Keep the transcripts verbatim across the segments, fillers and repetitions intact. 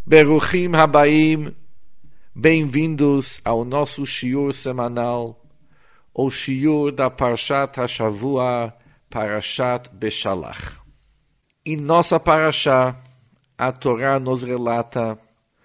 Beruchim Habaim, bem-vindos ao nosso shiur semanal, o shiur da Parshat HaShavua, Parashat Beshalach. Em nossa Parashá, a Torá nos relata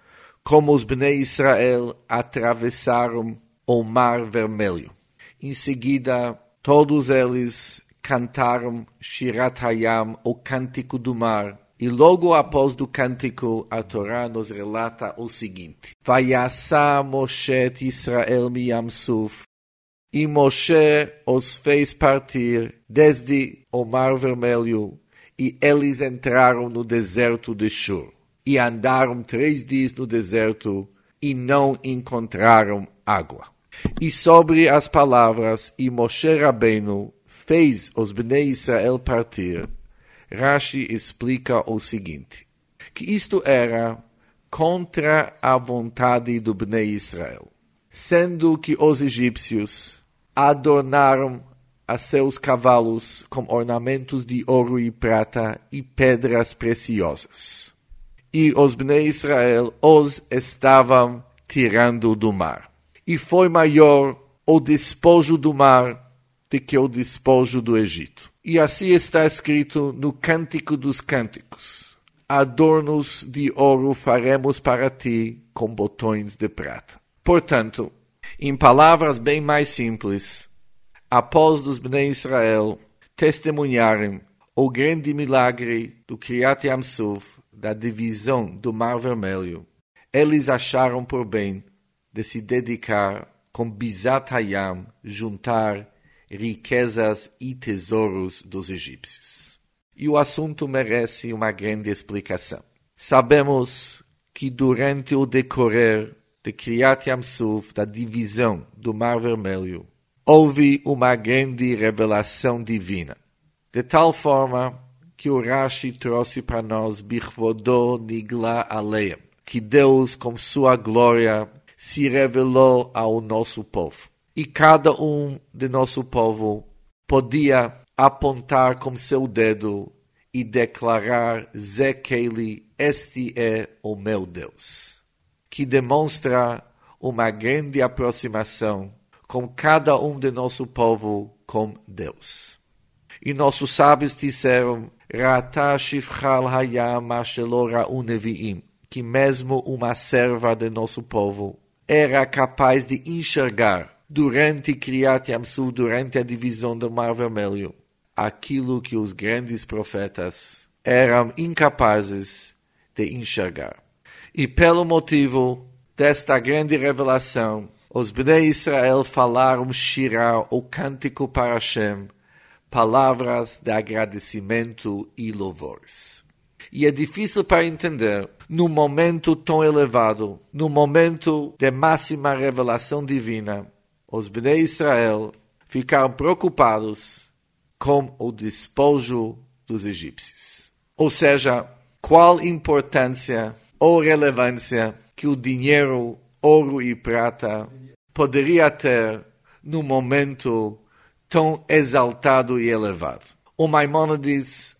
como os Bnei Israel atravessaram o Mar Vermelho. Em seguida, todos eles cantaram Shirat Hayam, o Cântico do Mar. E logo após do cântico, a Torá nos relata o seguinte: Vayasa Moshe et Israel mi Yam Suf. E Moshe os fez partir desde o Mar Vermelho, e eles entraram no deserto de Shur. E andaram três dias no deserto, e não encontraram água. E sobre as palavras, e Moshe Rabbeinu fez os Bnei Israel partir, Rashi explica o seguinte, que isto era contra a vontade do Bnei Israel, sendo que os egípcios adornaram a seus cavalos com ornamentos de ouro e prata e pedras preciosas. E os Bnei Israel os estavam tirando do mar. E foi maior o despojo do mar do que o despojo do Egito. E assim está escrito no Cântico dos Cânticos: adornos de ouro faremos para ti com botões de prata. Portanto, em palavras bem mais simples, após os Bnei Israel testemunharem o grande milagre do Kriyat Yam Suf, da divisão do Mar Vermelho, eles acharam por bem de se dedicar com Bizat Hayam, juntar riquezas e tesouros dos egípcios. E o assunto merece uma grande explicação. Sabemos que durante o decorrer de Kriyat Yam Suf, da divisão do Mar Vermelho, houve uma grande revelação divina, de tal forma que o Rashi trouxe para nós Bichvodó Nigla Aleim, que Deus, com sua glória, se revelou ao nosso povo. E cada um de nosso povo podia apontar com seu dedo e declarar: Zekeli, este é o meu Deus. Que demonstra uma grande aproximação com cada um de nosso povo com Deus. E nossos sábios disseram: Rata shifchal hayam ashelo ra'u neviim, que mesmo uma serva de nosso povo era capaz de enxergar durante Kriyat Yam Suf, durante a divisão do Mar Vermelho, aquilo que os grandes profetas eram incapazes de enxergar. E pelo motivo desta grande revelação, os Bnei Israel falaram Shirah, o cântico para Hashem, palavras de agradecimento e louvores. E é difícil para entender, num momento tão elevado, num momento de máxima revelação divina, os Bnei Israel ficaram preocupados com o despojo dos egípcios. Ou seja, qual importância ou relevância que o dinheiro, ouro e prata poderia ter num momento tão exaltado e elevado. O Maimônides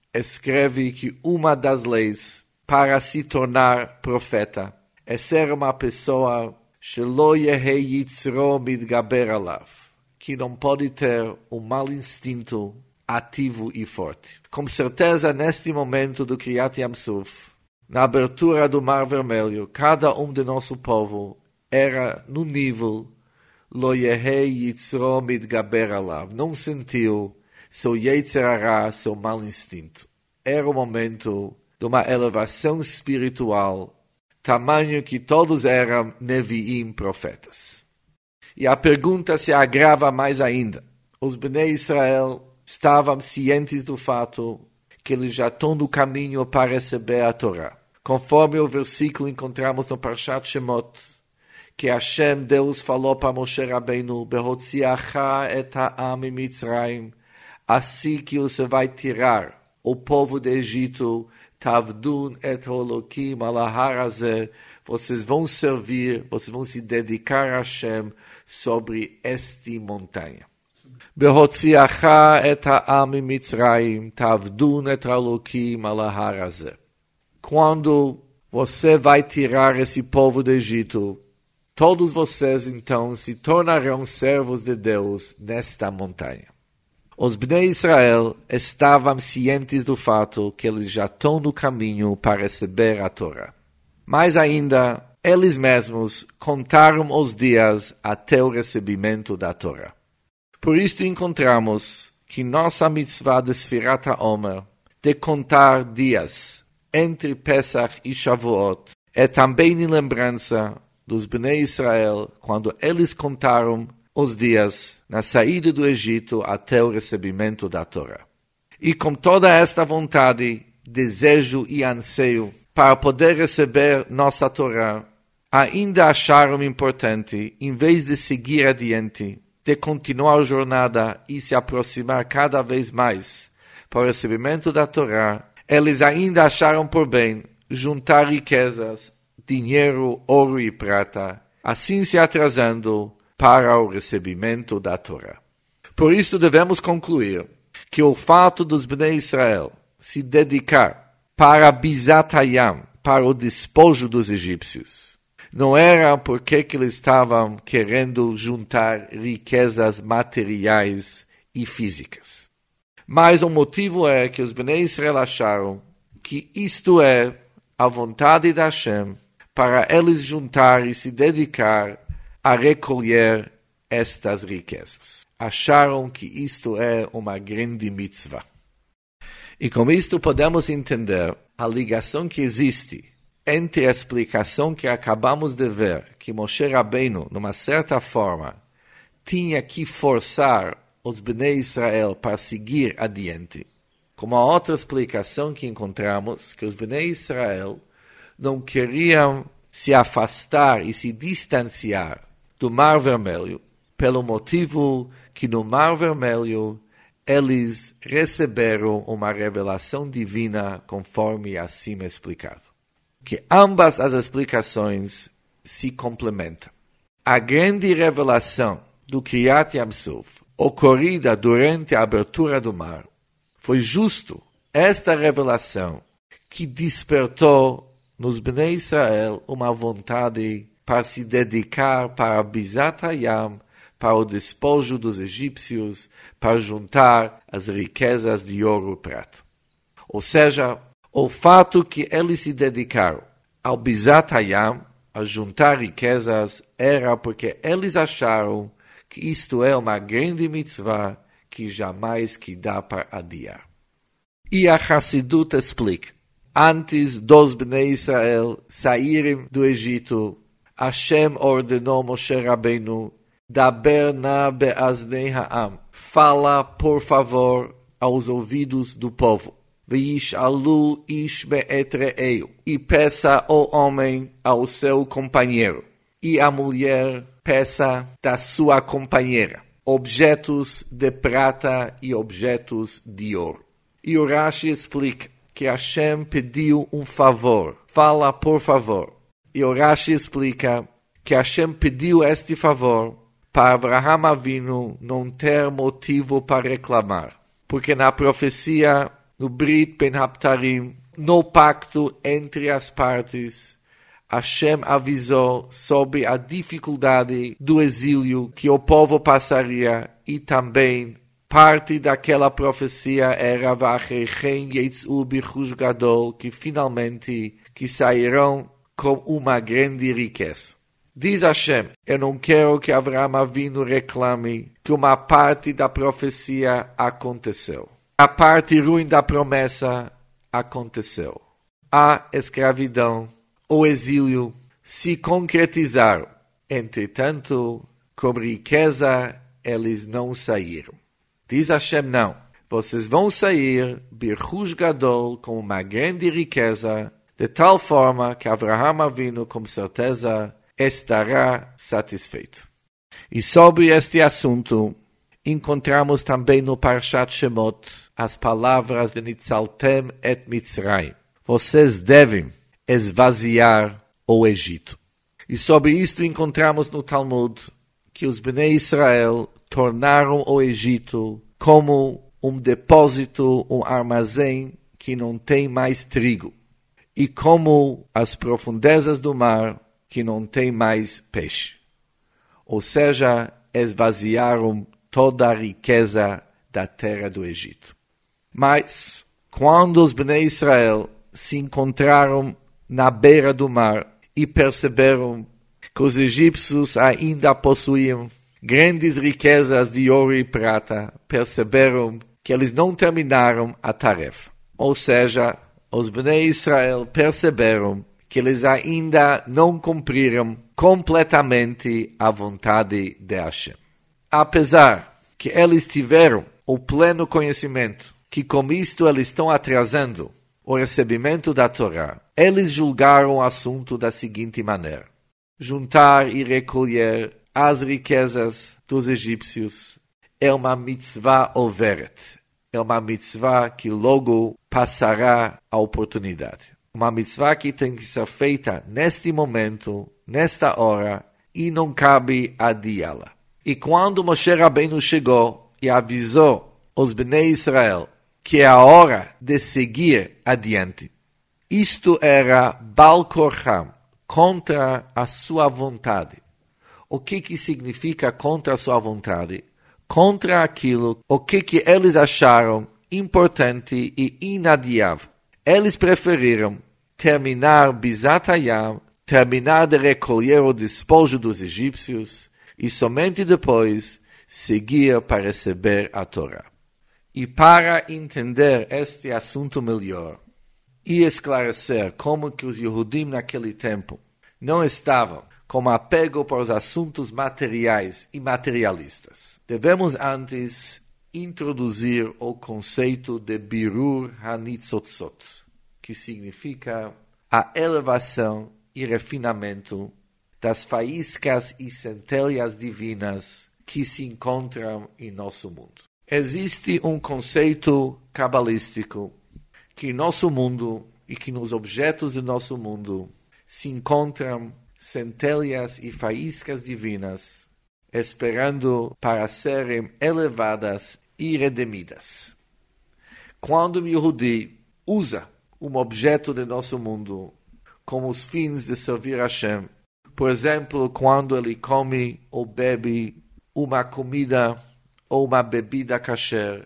escreve que uma das leis para se tornar profeta é ser uma pessoa Shelo yehei yitzro mitgaber alav, que não pode ter um mau instinto ativo e forte. Com certeza, neste momento do Kriyat Yam Suf, na abertura do Mar Vermelho, cada um de nosso povo era no nível Lo yehei yitzro mitgaber alav, não sentiu seu yetzer hara, seu mau instinto. Era o momento de uma elevação espiritual, tamanho que todos eram Neviim, profetas. E a pergunta se agrava mais ainda. Os Bnei Israel estavam cientes do fato que eles já estão no caminho para receber a Torá. Conforme o versículo encontramos no Parshat Shemot, que Hashem, Deus, falou para Moshe Rabbeinu, Behotziacha et ha'am miMitzrayim, assim que você vai tirar o povo do Egito, Tavdun et holokim alahar hazeh, vocês vão servir, vocês vão se dedicar a Hashem sobre esta montanha. Behotziacha et ha'am miMitzrayim, Tavdun et holokim alahar hazeh. Quando você vai tirar esse povo do Egito. Todos vocês, então, se tornarão servos de Deus nesta montanha. Os Bnei Israel estavam cientes do fato que eles já estão no caminho para receber a Torá. Mas ainda, eles mesmos contaram os dias até o recebimento da Torá. Por isto encontramos que nossa mitzvah de Sfirat HaOmer, de contar dias entre Pesach e Shavuot, é também em lembrança dos Bnei Israel quando eles contaram os dias na saída do Egito até o recebimento da Torá. E com toda esta vontade, desejo e anseio para poder receber nossa Torá, ainda acharam importante, em vez de seguir adiante, de continuar a jornada e se aproximar cada vez mais para o recebimento da Torá, eles ainda acharam por bem juntar riquezas, dinheiro, ouro e prata, assim se atrasando para o recebimento da Torá. Por isso devemos concluir que o fato dos Bnei Israel se dedicar para Bizat Hayam, para o despojo dos egípcios, não era porque que eles estavam querendo juntar riquezas materiais e físicas. Mas o motivo é que os Bnei Israel acharam que isto é a vontade de Hashem para eles juntar e se dedicar a recolher estas riquezas. Acharam que isto é uma grande mitzvah. E com isto podemos entender a ligação que existe entre a explicação que acabamos de ver, que Moshe Rabbeinu, numa certa forma, tinha que forçar os Bnei Israel para seguir adiante, como a outra explicação que encontramos, que os Bnei Israel não queriam se afastar e se distanciar do Mar Vermelho, pelo motivo que no Mar Vermelho eles receberam uma revelação divina conforme acima explicado. Que ambas as explicações se complementam. A grande revelação do Kriyat Yam Suf, ocorrida durante a abertura do mar, foi justo esta revelação que despertou nos Bnei Israel uma vontade para se dedicar para Bizat Hayam, para o despojo dos egípcios, para juntar as riquezas de ouro e prata. Ou seja, o fato que eles se dedicaram ao Bizat Hayam, a juntar riquezas, era porque eles acharam que isto é uma grande mitzvah que jamais que dá para adiar. E a Hassidut explica, antes dos Bnei Israel saírem do Egito, Hashem ordenou Moshe Rabbeinu, Daber na be'aznei ha'am, fala por favor aos ouvidos do povo. V'yishalu ish be'et re'eu, e peça o homem ao seu companheiro, e a mulher peça da sua companheira, objetos de prata e objetos de ouro. E o Rashi explica que Hashem pediu um favor, fala por favor. E o Rashi explica que Hashem pediu este favor para Avraham Avinu não ter motivo para reclamar. Porque na profecia, no Brit Ben Haptarim, no pacto entre as partes, Hashem avisou sobre a dificuldade do exílio que o povo passaria e também parte daquela profecia era V'acheichem yetz'u b'chush gadol, que finalmente que sairão com uma grande riqueza. Diz Hashem, eu não quero que Avraham Avinu reclame que uma parte da profecia aconteceu. A parte ruim da promessa aconteceu. A escravidão, o exílio se concretizaram. Entretanto, com riqueza, eles não saíram. Diz Hashem, não. Vocês vão sair, b'chush gadol, com uma grande riqueza, de tal forma que Avraham Avinu, com certeza, estará satisfeito. E sobre este assunto, encontramos também no Parshat Shemot as palavras V'nitzaltem et Mitzrayim. Vocês devem esvaziar o Egito. E sobre isto encontramos no Talmud que os Bnei Israel tornaram o Egito como um depósito, um armazém que não tem mais trigo. e como as profundezas do mar que não tem mais peixe. Ou seja, esvaziaram toda a riqueza da terra do Egito. Mas, quando os Bnei Israel se encontraram na beira do mar e perceberam que os egípcios ainda possuíam grandes riquezas de ouro e prata, perceberam que eles não terminaram a tarefa. Ou seja, os Bnei Israel perceberam que eles ainda não cumpriram completamente a vontade de Hashem. Apesar que eles tiveram o pleno conhecimento que com isto eles estão atrasando o recebimento da Torá, eles julgaram o assunto da seguinte maneira: juntar e recolher as riquezas dos egípcios é uma mitzvah overet, é uma mitzvah que logo passará a oportunidade. Uma mitzvah que tem que ser feita neste momento, nesta hora, e não cabe adiá-la. E quando Moshe Rabbeinu chegou e avisou os Bnei Israel que é a hora de seguir adiante, isto era Bal Korcham, contra a sua vontade. O que que significa contra a sua vontade? Contra aquilo, o que que eles acharam importante e inadiável. Eles preferiram terminar Bizat Hayam, terminar de recolher o despojo dos egípcios e somente depois seguir para receber a Torá. E para entender este assunto melhor e esclarecer como que os Yehudim naquele tempo não estavam com apego para os assuntos materiais e materialistas, devemos antes introduzir o conceito de Birur HaNitzotzot, que significa a elevação e refinamento das faíscas e centelhas divinas que se encontram em nosso mundo. Existe um conceito cabalístico que em nosso mundo e que nos objetos do nosso mundo se encontram centelhas e faíscas divinas, esperando para serem elevadas e redimidas. Quando o Yehudi usa um objeto do nosso mundo como os fins de servir a Hashem, por exemplo, quando ele come ou bebe uma comida ou uma bebida kasher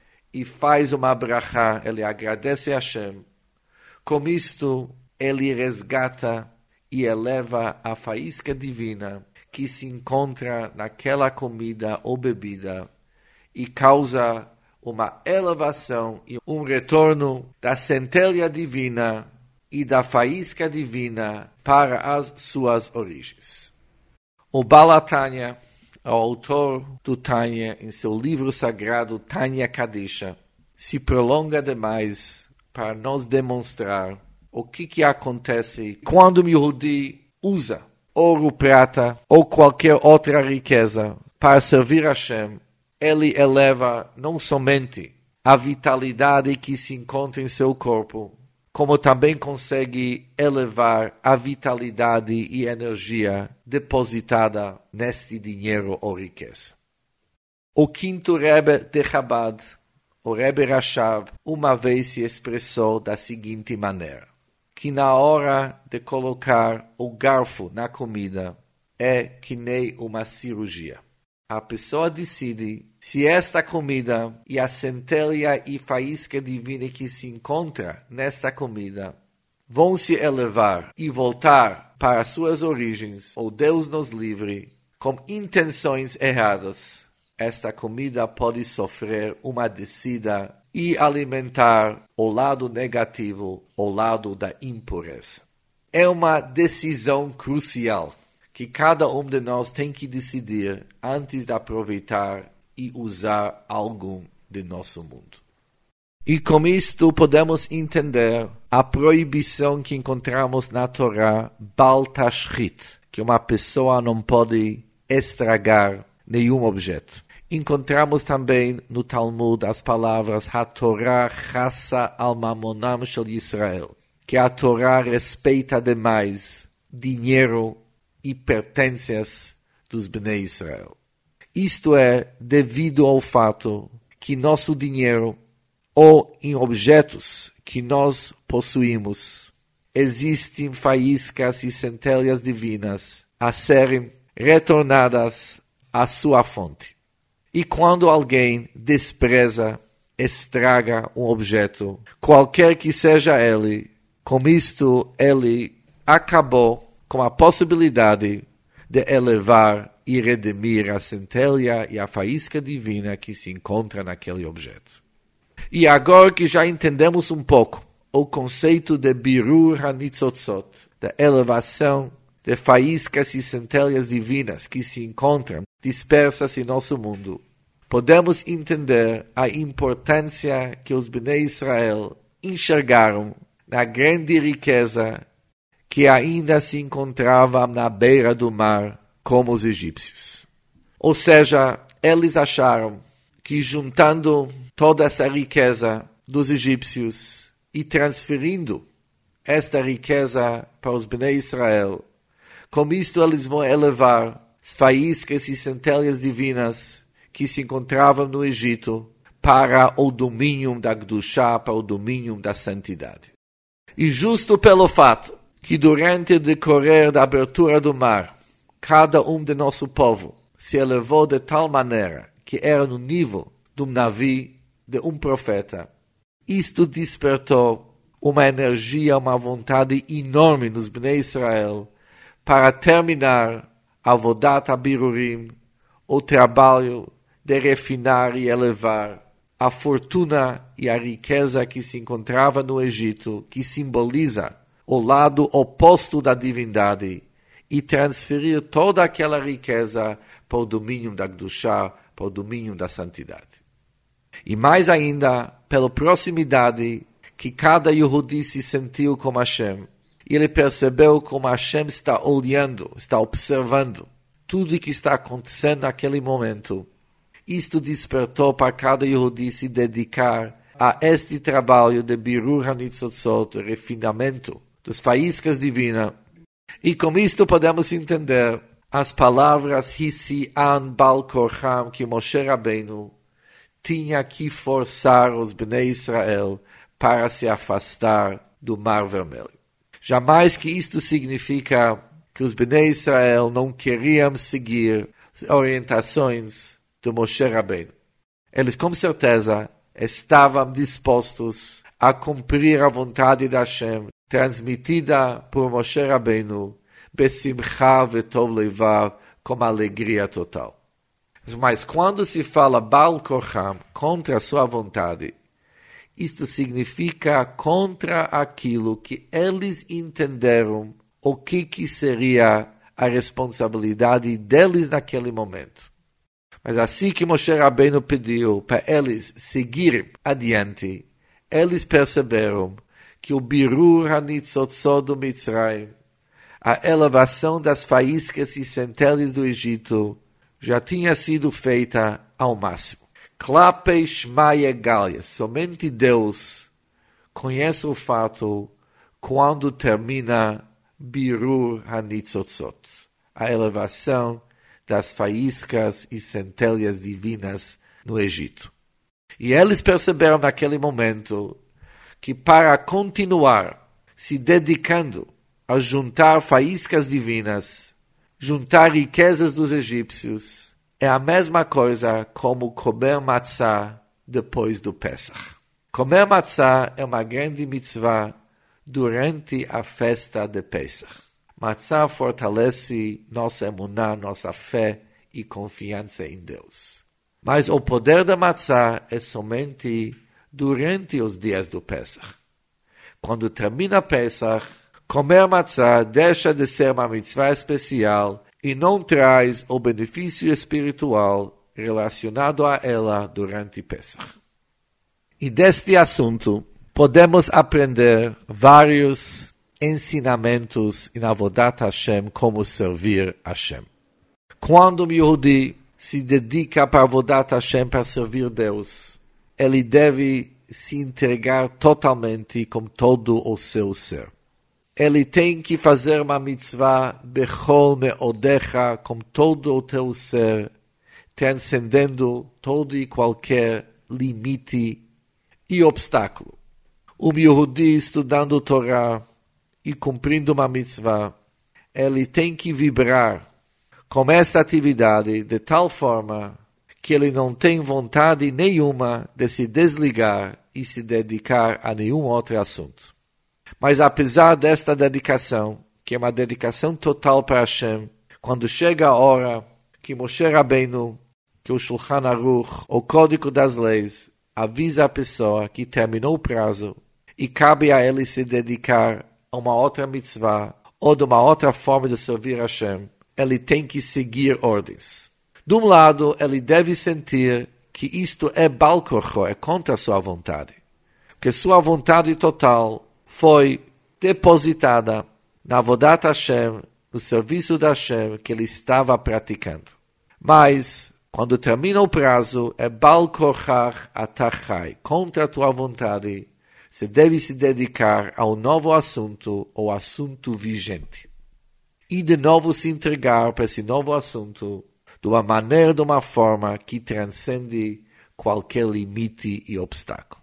e faz uma brachá, ele agradece a Hashem, com isto ele resgata e eleva a faísca divina que se encontra naquela comida ou bebida e causa uma elevação e um retorno da centelha divina e da faísca divina para as suas origens. O Baal HaTanya, o autor do Tanya, em seu livro sagrado Tanya Kadisha, se prolonga demais para nos demonstrar o que, que acontece quando o Yehudi usa ouro, prata ou qualquer outra riqueza para servir a Hashem. Ele eleva não somente a vitalidade que se encontra em seu corpo, como também consegue elevar a vitalidade e energia depositada neste dinheiro ou riqueza. O quinto Rebbe de Chabad, o Rebbe Rashab, uma vez se expressou da seguinte maneira: que na hora de colocar o garfo na comida é que nem uma cirurgia. A pessoa decide se esta comida e a centelha e faísca divina que se encontra nesta comida vão se elevar e voltar para suas origens, ou Deus nos livre, com intenções erradas. Esta comida pode sofrer uma descida e alimentar o lado negativo, o lado da impureza. É uma decisão crucial que cada um de nós tem que decidir antes de aproveitar e usar algum de nosso mundo. E com isto podemos entender a proibição que encontramos na Torá, Bal Tashchit, que uma pessoa não pode estragar nenhum objeto. Encontramos também no Talmud as palavras HaTorah Chassa al Mamonam Shel Yisrael, que a Torá respeita demais dinheiro e pertences dos Bnei Israel. Isto é devido ao fato que nosso dinheiro ou em objetos que nós possuímos existem faíscas e centelhas divinas a serem retornadas à sua fonte. E quando alguém despreza, estraga um objeto, qualquer que seja ele, com isto ele acabou com a possibilidade de elevar e redimir a centelha e a faísca divina que se encontra naquele objeto. E agora que já entendemos um pouco o conceito de Birur HaNitzotzot, da elevação de faíscas e centelhas divinas que se encontram dispersas em nosso mundo, podemos entender a importância que os Bnei Israel enxergaram na grande riqueza que ainda se encontrava na beira do mar, como os egípcios. Ou seja, eles acharam que juntando toda essa riqueza dos egípcios e transferindo esta riqueza para os Bnei Israel, com isto eles vão elevar as faíscas e centelhas divinas que se encontravam no Egito para o domínio da Kedushá, para o domínio da santidade. E justo pelo fato que durante o decorrer da abertura do mar, cada um de nosso povo se elevou de tal maneira que era no nível de um navio, de um profeta, isto despertou uma energia, uma vontade enorme nos Bnei Israel para terminar a Avodat HaBirurim, o trabalho de refinar e elevar a fortuna e a riqueza que se encontrava no Egito, que simboliza o lado oposto da divindade, e transferir toda aquela riqueza para o domínio da Kedushá, para o domínio da santidade. E mais ainda, pela proximidade que cada Yehudi se sentiu com Hashem, e ele percebeu como Hashem está olhando, está observando tudo o que está acontecendo naquele momento. Isto despertou para cada Yehudi se dedicar a este trabalho de Birur HaNitzotzot, refinamento das faíscas divinas. E com isto podemos entender as palavras Hisi'an Bal Korcham que Moshe Rabbeinu tinha que forçar os Bnei Israel para se afastar do Mar Vermelho. Jamais que isto significa que os Bnei Israel não queriam seguir as orientações do Moshe Rabbeinu. Eles com certeza estavam dispostos a cumprir a vontade de Hashem, transmitida por Moshe Rabbeinu, besimcha vetov levav, com alegria total. Mas quando se fala Bal Korcham, contra a sua vontade, isto significa contra aquilo que eles entenderam o que, que seria a responsabilidade deles naquele momento. Mas assim que Moshe Rabbeinu pediu para eles seguirem adiante, eles perceberam que o Birur HaNitzotzot do Mitzrayim, a elevação das faíscas e centelhas do Egito, já tinha sido feita ao máximo. Klapei Shmaya Galia, somente Deus conhece o fato quando termina Birur HaNitzotzot, a elevação das faíscas e centelhas divinas no Egito. E eles perceberam naquele momento que para continuar se dedicando a juntar faíscas divinas, juntar riquezas dos egípcios, é a mesma coisa como comer matzá depois do Pesach. Comer matzá é uma grande mitzvah durante a festa de Pesach. Matzá fortalece nossa emuná, nossa fé e confiança em Deus. Mas o poder da matzá é somente durante os dias do Pesach. Quando termina Pesach, comer matzá deixa de ser uma mitzvah especial e não traz o benefício espiritual relacionado a ela durante Pesach. E deste assunto podemos aprender vários ensinamentos em Avodat Hashem, como servir Hashem. Quando um Yehudi se dedica para Avodat Hashem, para servir Deus, ele deve se entregar totalmente com todo o seu ser. Ele tem que fazer uma mitzvah bechol meodecha, com todo o teu ser, transcendendo todo e qualquer limite e obstáculo. Um Yehudi estudando Torá e cumprindo uma mitzvah, ele tem que vibrar com esta atividade de tal forma que ele não tem vontade nenhuma de se desligar e se dedicar a nenhum outro assunto. Mas apesar desta dedicação, que é uma dedicação total para Hashem, quando chega a hora que Moshe Rabbeinu, que o Shulchan Aruch, o Código das Leis, avisa a pessoa que terminou o prazo e cabe a ele se dedicar a uma outra mitzvah ou de uma outra forma de servir a Hashem, ele tem que seguir ordens. De um lado, ele deve sentir que isto é Bal Korcho, é contra a sua vontade. Que sua vontade total foi depositada na Avodat Hashem, no serviço da Hashem que ele estava praticando. Mas, quando termina o prazo, é Bal Korchach Atachai, contra a tua vontade, você deve se dedicar ao novo assunto, ou assunto vigente. E de novo se entregar para esse novo assunto, de uma maneira, de uma forma que transcende qualquer limite e obstáculo.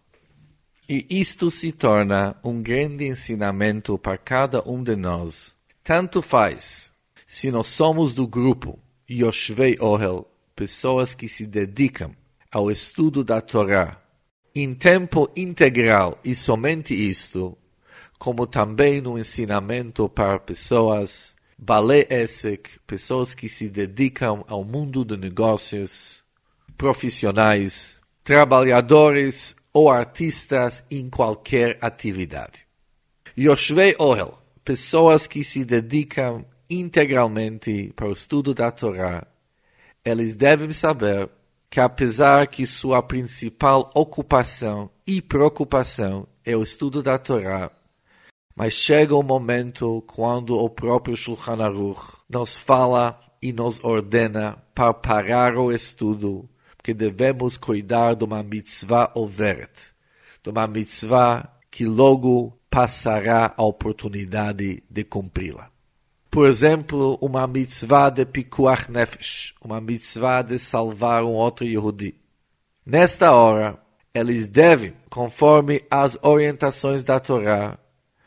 E isto se torna um grande ensinamento para cada um de nós. Tanto faz se nós somos do grupo Yoshvei Ohel, pessoas que se dedicam ao estudo da Torá, em tempo integral e somente isto, como também no ensinamento para pessoas Balei Esek, pessoas que se dedicam ao mundo de negócios, profissionais, trabalhadores ou artistas em qualquer atividade. Yoshvei Ohel, pessoas que se dedicam integralmente para o estudo da Torá, eles devem saber que apesar que sua principal ocupação e preocupação é o estudo da Torá, mas chega um momento quando o próprio Shulchan Aruch nos fala e nos ordena para parar o estudo, porque devemos cuidar de uma mitzvah overet, de uma mitzvah que logo passará a oportunidade de cumpri-la. Por exemplo, uma mitzvah de pikuach nefesh, uma mitzvah de salvar um outro Yehudi. Nesta hora, eles devem, conforme as orientações da Torá,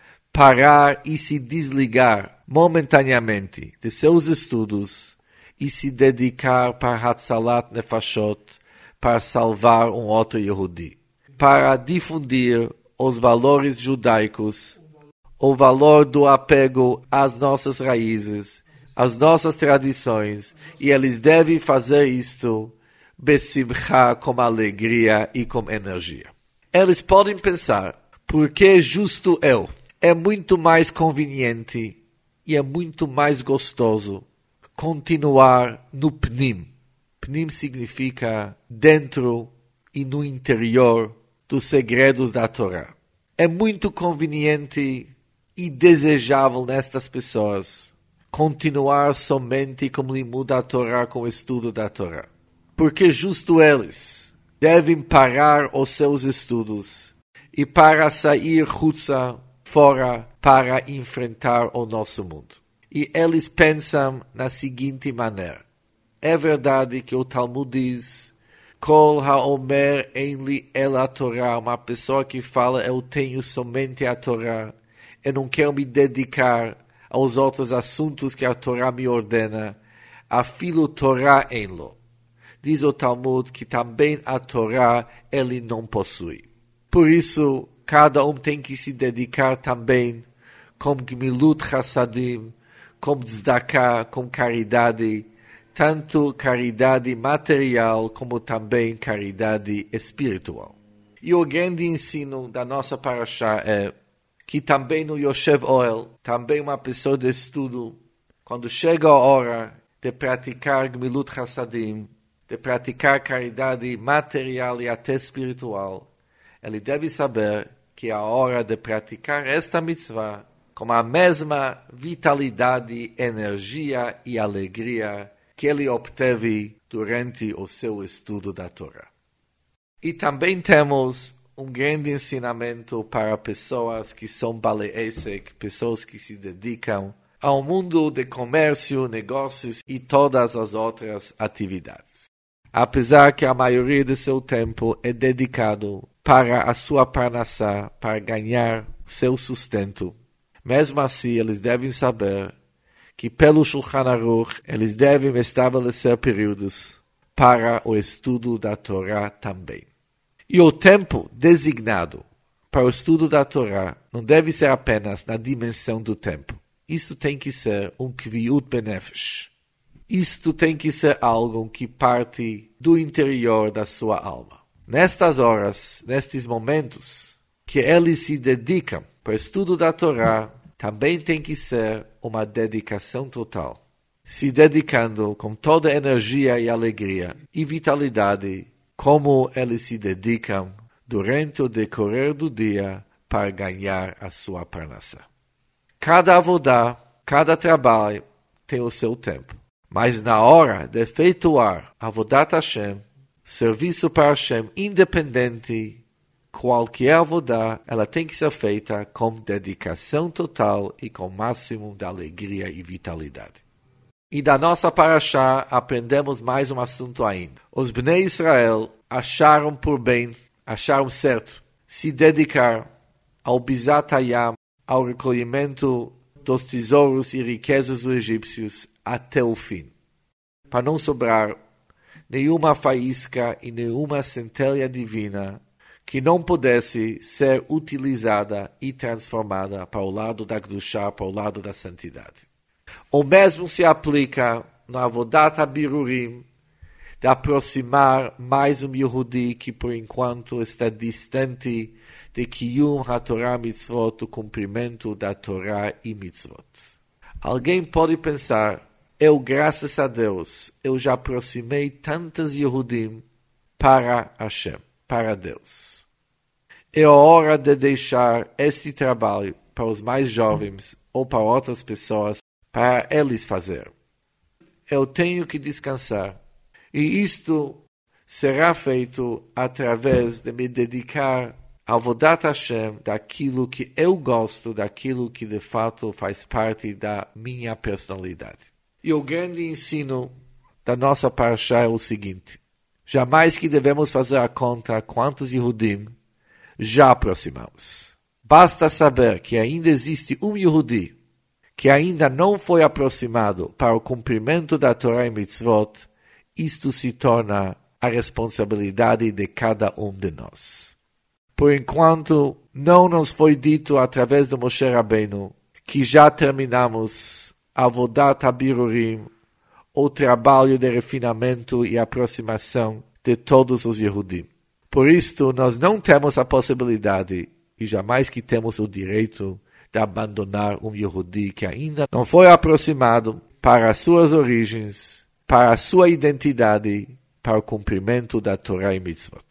parar e se desligar momentaneamente de seus estudos e se dedicar para Hatzalat Nefashot, para salvar um outro Yehudi, para difundir os valores judaicos, o valor do apego às nossas raízes, às nossas tradições, e eles devem fazer isto besimcha, com alegria e com energia. Eles podem pensar, por que justo eu? É muito mais conveniente e é muito mais gostoso continuar no Pnim. Pnim significa dentro e no interior dos segredos da Torá. É muito conveniente e desejável nestas pessoas continuar somente com o limud da Torá, com o estudo da Torá. Porque justo eles devem parar os seus estudos e para sair chutza, fora, para enfrentar o nosso mundo. E eles pensam na seguinte maneira. É verdade que o Talmud diz, Kol haomer ein li ela Torá, uma pessoa que fala, eu tenho somente a Torá, eu não quero me dedicar aos outros assuntos que a Torá me ordena, afilo Torá em lo. Diz o Talmud que também a Torá ele não possui. Por isso, cada um tem que se dedicar também com Gmilut Chassadim, com tzedakah, com caridade, tanto caridade material como também caridade espiritual. E o grande ensino da nossa parashá é que também no Yoshev Ohel, também uma pessoa de estudo, quando chega a hora de praticar Gmilut Chassadim, de praticar caridade material e até espiritual, ele deve saber que é a hora de praticar esta mitzvah com a mesma vitalidade, energia e alegria que ele obteve durante o seu estudo da Torá. E também temos um grande ensinamento para pessoas que são Balei Esek, pessoas que se dedicam ao mundo de comércio, negócios e todas as outras atividades. Apesar que a maioria de seu tempo é dedicado para a sua parnassá, para ganhar seu sustento, Mesmo assim, eles devem saber que pelo Shulchan Aruch eles devem estabelecer períodos para o estudo da Torá também. E o tempo designado para o estudo da Torá não deve ser apenas na dimensão do tempo. Isto tem que ser um kviut benefesh. Isto tem que ser algo que parte do interior da sua alma. Nestas horas, nestes momentos, que eles se dedicam para o estudo da Torá, também tem que ser uma dedicação total. Se dedicando com toda a energia e alegria e vitalidade, como eles se dedicam durante o decorrer do dia para ganhar a sua parnassá. Cada avodá, cada trabalho tem o seu tempo. Mas na hora de efetuar avodat Hashem, serviço para Hashem independente, qualquer avodá, ela tem que ser feita com dedicação total e com o máximo de alegria e vitalidade. E da nossa parashá aprendemos mais um assunto ainda. Os Bnei Israel acharam por bem, acharam certo, se dedicar ao Bizat Hayam, ao recolhimento dos tesouros e riquezas dos egípcios até o fim, para não sobrar nenhuma faísca e nenhuma centelha divina que não pudesse ser utilizada e transformada para o lado da Kedushá, para o lado da santidade. O mesmo se aplica na Avodat HaBirurim, de aproximar mais um Yehudi que por enquanto está distante de Kiyum HaTorah Mitzvot, o cumprimento da Torá e Mitzvot. Alguém pode pensar, eu, graças a Deus, eu já aproximei tantos Yehudim para Hashem, para Deus. É a hora de deixar este trabalho para os mais jovens ou para outras pessoas, para eles fazer. Eu tenho que descansar. E isto será feito através de me dedicar ao Avodat Hashem, daquilo que eu gosto, daquilo que de fato faz parte da minha personalidade. E o grande ensino da nossa parashá é o seguinte: jamais que devemos fazer a conta quantos Yehudim já aproximamos. Basta saber que ainda existe um Yehudi que ainda não foi aproximado para o cumprimento da Torá e Mitzvot. Isto se torna a responsabilidade de cada um de nós. Por enquanto, não nos foi dito através de Moshe Rabbeinu que já terminamos a Avodat HaBirurim, o trabalho de refinamento e aproximação de todos os Yehudim. Por isto, nós não temos a possibilidade, e jamais que temos o direito, de abandonar um Yehudi que ainda não foi aproximado para as suas origens, para a sua identidade, para o cumprimento da Torá e Mitzvot.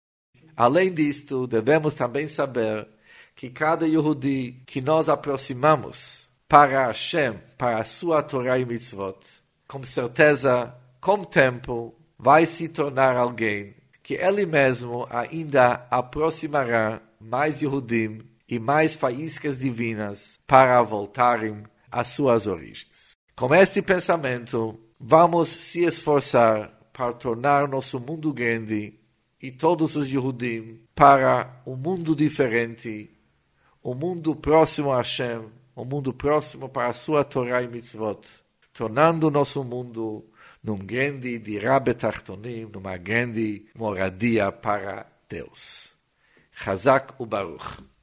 Além disto, devemos também saber que cada Yehudi que nós aproximamos para Hashem, para a sua Torá e Mitzvot, com certeza, com o tempo, vai se tornar alguém que ele mesmo ainda aproximará mais Yehudim e mais faíscas divinas para voltarem às suas origens. Com este pensamento, vamos se esforçar para tornar nosso mundo grande e todos os Yehudim para um mundo diferente, um mundo próximo a Hashem, um mundo próximo para a sua Torá e Mitzvot, tornando nosso mundo num grande dirá betachtonim, numa grande moradia para Deus. Chazak ubaruch.